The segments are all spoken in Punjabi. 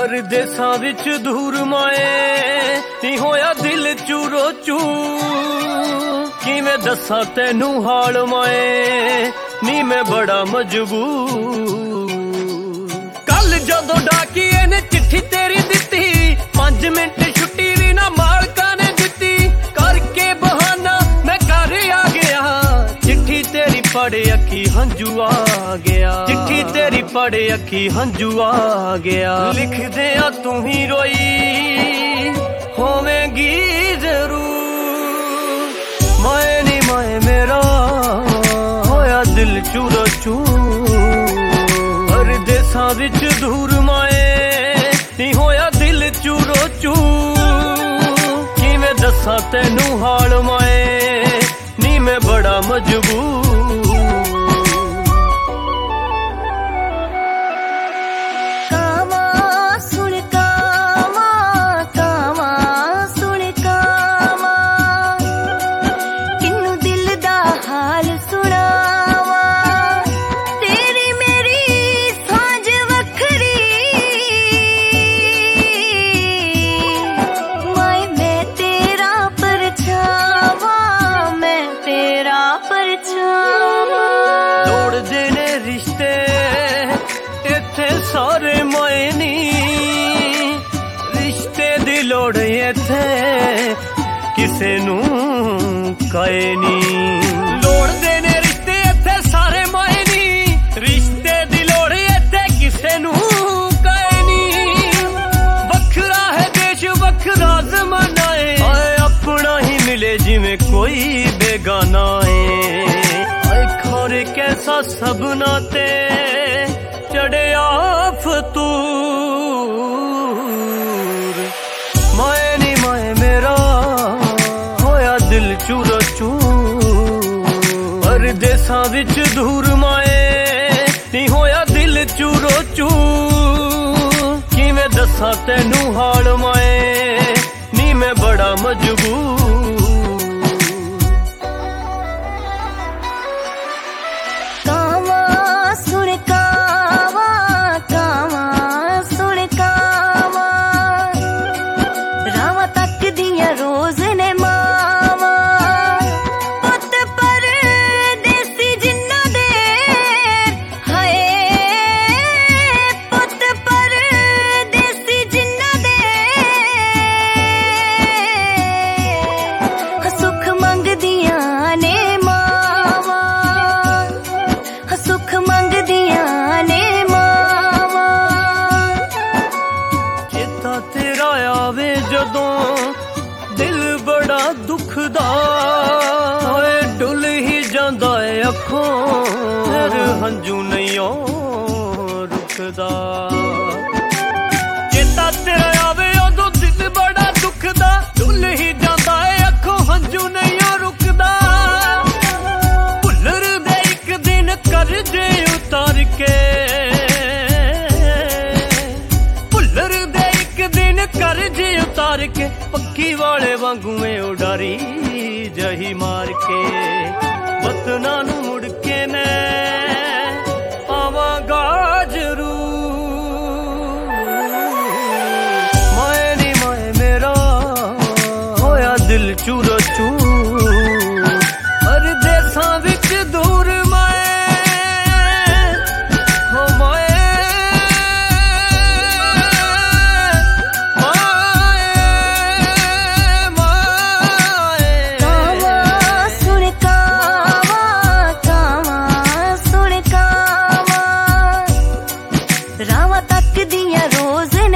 ਪਰਦੇਸਾਂ ਵਿੱਚ ਦੂਰ ਮਾਏ ਨੀ ਹੋਇਆ ਦਿਲ ਚੂਰੋ ਚੂ। ਕਿਵੇਂ ਦੱਸਾਂ ਤੈਨੂੰ ਹਾਲ ਮਾਏ ਨੀ ਮੈਂ ਬੜਾ ਮਜਬੂਰ। ਕੱਲ ਜਦੋਂ ਡਾਕੀਏ ਨੇ ਚਿੱਠੀ ਤੇਰੀ ਦਿੱਤੀ 5 ਮਿੰਟ ਛੁੱਟੀ ਵੀ ਨਾ ਮਾਲਕਾਂ ਨੇ ਦਿੱਤੀ। ਕਰਕੇ ਬਹਾਨਾ ਮੈਂ ਘਰ ਆ ਗਿਆ ਚਿੱਠੀ ਤੇਰੀ ਪੜ੍ਹ ਅੱਖੀ ਹੰਝੂ ਆ ਗਿਆ। ਚਿੱਠੀ ਤੇਰੀ ਪੜ੍ਹ ਅੱਖੀ ਹੰਝੂ ਆ ਗਿਆ। ਲਿਖਦੇ ਆ ਤੂੰ ਹੀ ਰੋਈ ਹੋਵੇਂਗੀ ਜ਼ਰੂਰ। ਮਾਏ ਨੀ ਮਾਏ ਮੇਰਾ ਹੋਇਆ ਦਿਲ ਚੂਰੋ ਚੂ। ਪਰਦੇਸਾਂ ਵਿੱਚ ਦੂਰ ਮਾਏ ਨੀ ਹੋਇਆ ਦਿਲ ਚੂਰੋ ਚੂ। ਕਿਵੇਂ ਦੱਸਾਂ ਤੈਨੂੰ ਹਾਲ ਮਾਏ ਨੀ ਮੈਂ ਬੜਾ ਮਜਬੂਰ। ਤੋੜਦੇ ਨੇ ਰਿਸ਼ਤੇ ਇੱਥੇ ਸਾਰੇ ਮਾਏ ਨੀ। ਰਿਸ਼ਤੇ ਦੀ ਲੋੜ ਇੱਥੇ ਕਿਸੇ ਨੂੰ ਕਹੇ ਨੀ। ਲੋੜਦੇ ਨੇ ਰਿਸ਼ਤੇ ਇੱਥੇ ਸਾਰੇ ਮਾਏ ਨੀ। ਰਿਸ਼ਤੇ ਦੀ ਲੋੜ ਇੱਥੇ ਕਿਸੇ ਨੂੰ ਕਹੇ ਨੀ। ਵੱਖਰਾ ਹੈ ਦੇਸ਼ ਵੱਖਰਾ ਜ਼ਮਾਨਾ ਏ। ਆਪਣਾ ਹੀ ਮਿਲੇ ਜਿਵੇਂ ਕੋਈ ਬੇਗਾਨਾ ਏ। ਖੋਰੇ ਕੈਸਾ ਸਭਨਾ ਤੇ ਚੜਿਆ ਫਤੂਰ। ਮਾਏ ਨੀ ਮਾਏ ਮੇਰਾ ਹੋਇਆ ਦਿਲ ਚੂਰੋ ਚੂ। ਪਰਦੇਸਾਂ ਵਿੱਚ ਦੂਰ ਮਾਏ ਨੀ ਹੋਇਆ ਦਿਲ ਚੂਰੋ ਚੂ। ਕਿਵੇਂ ਦੱਸਾਂ ਤੈਨੂੰ ਹਾਲ ਮਾਏ ਨੀ ਮੈਂ ਬੜਾ ਮਜਬੂਰ। ਜਦੋਂ ਦਿਲ ਬੜਾ ਦੁਖਦਾ ਹੋਏ ਡੁੱਲ ਹੀ ਜਾਂਦਾ ਏ ਅੱਖੋਂ ਫਿਰ ਹੰਝੂ ਨਹੀਂ ਰੁਕਦਾ। ਚੇਤਾ ਤੇਰਾ ਆਵੇ ਉਦੋਂ ਦਿਲ ਬੜਾ ਦੁਖਦਾ ਡੁੱਲ ਹੀ ਜਾਂਦਾ ਏ ਅੱਖੋਂ ਹੰਝੂ ਨਹੀਂ ਰੁਕਦਾ। ਭੁੱਲਰ ਦੇ ਇੱਕ ਦਿਨ ਕਰਜ਼ੇ ਉਤਾਰ ਕੇ ਕਰਜ਼ੇ ਉਤਾਰ ਕੇ ਪੱਕੀ ਵਾਲੇ ਵਾਂਗੂ ਏ ਉਡਾਰੀ ਜਹੀ ਮਾਰ ਕੇ। ਵਤਨਾਂ ਨੂੰ ਮੁੜ ਕੇ ਮੈਂ ਆਵਾਂਗਾ ਜ਼ਰੂਰ। ਮਾਏ ਨੀ ਮਾਏ ਮੇਰਾ ਹੋਇਆ ਦਿਲ ਚੂਰੋ ਚੂ। ਪਰਦੇਸਾਂ ਵਿੱਚ ਦੂਰ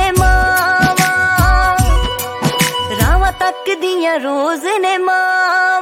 ਰੋਜ਼ ਨੇ ਮਾਂ